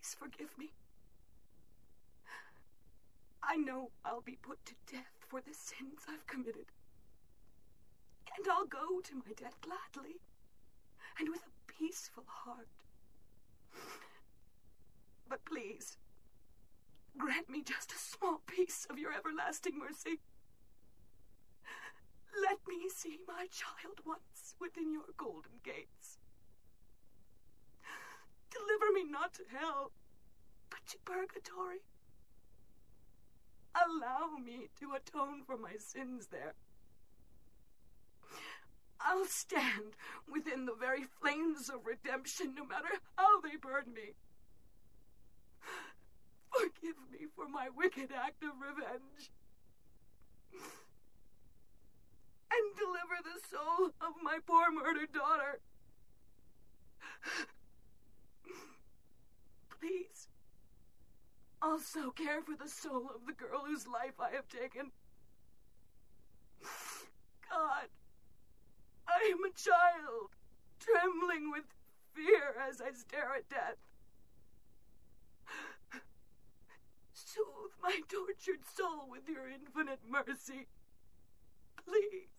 please forgive me. I know I'll be put to death for the sins I've committed. And I'll go to my death gladly, and with a peaceful heart. But please, grant me just a small piece of your everlasting mercy. Let me see my child once within your golden gates. Deliver me not to hell, but to purgatory. Allow me to atone for my sins there. I'll stand within the very flames of redemption, no matter how they burn me. Forgive me for my wicked act of revenge. And deliver the soul of my poor murdered daughter. Please, also care for the soul of the girl whose life I have taken. God, I am a child, trembling with fear as I stare at death. Soothe my tortured soul with your infinite mercy. Please.